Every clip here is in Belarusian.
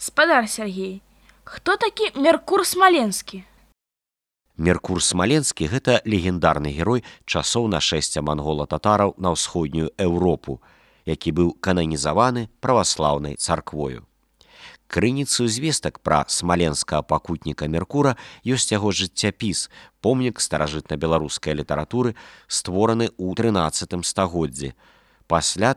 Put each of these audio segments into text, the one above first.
Спадар Сергей, хто такі Меркур Смаленскі? Меркур Смаленскі – гэта легендарны герой часоў нашэсця мангола-татараў на ўсходнюю Еўропу, які быў кананізаваны праваслаўнай царквою. Крыніцаю звестак пра смаленскага пакутніка Меркура ёсць яго жыццяпіс, помнік старажытна-беларускай літаратуры, створаны ў 13 стагоддзі, пасля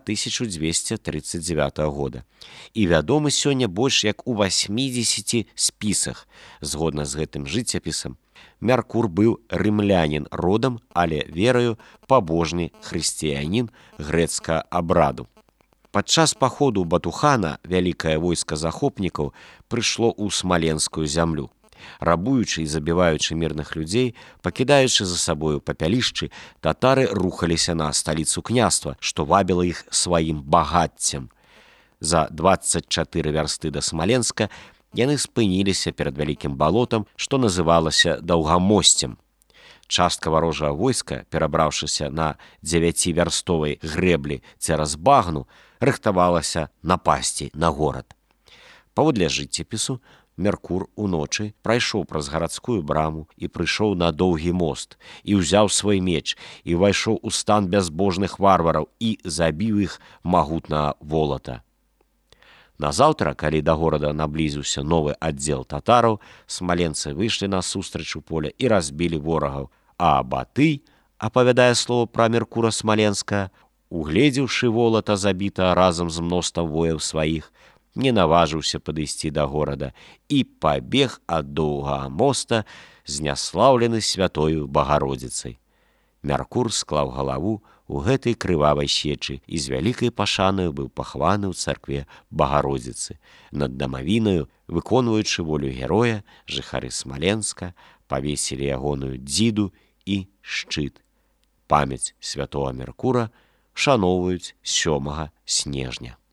1239 года. І вядомы сёння больш як у 80 спісах. Згодна з гэтым жыццяпісам, Меркур быў рымлянін родам, але вераю пабожны хрысціянін грэцкага абраду. Падчас паходу Батухана вялікае войска захопнікаў прыйшло ў смаленскую зямлю. Рабуючы і забіваючы мірных людзей, пакідаючы за сабою папялішчы, татары рухаліся на сталіцу княства, што вабіла іх сваім багаццем. За 24 вярсты да Смаленска яны спыніліся перад вялікім балотам, што называлася Даўгамосцем. Частка варожага войска, перабраўшыся на 9-вярстовай грэблі цераз багну, рыхтавалася напасці на горад. Паводле жыццяпісу, Меркур уночы прайшоў праз гарадскую браму і прыйшоў на доўгі мост, і ўзяў свой меч, і ўвайшоў у стан бязбожных варвараў і забіў іх магутнага волата. Назаўтра, калі да горада наблізіўся новы аддзел татараў, смаленцы выйшлі насустрач у поле і разбілі ворагаў, а Батый, апавядае слова пра Меркура Смаленскага, угледзеўшы волата забітага разам з мноствам вояў сваіх, не наважыўся падысці да горада і пабег ад доўгага моста, зняслаўлены святою Багародзіцай. Меркур склаў галаву у гэтай крывавай сечы і з вялікай пашанаю быў пахаваны ў царкве Багародзіцы. Над дамавінаю, выконваючы волю героя, жыхары Смаленска павесілі ягоную дзіду і шчыт. Памяць святого Меркура шаноўваюць 7 снежня.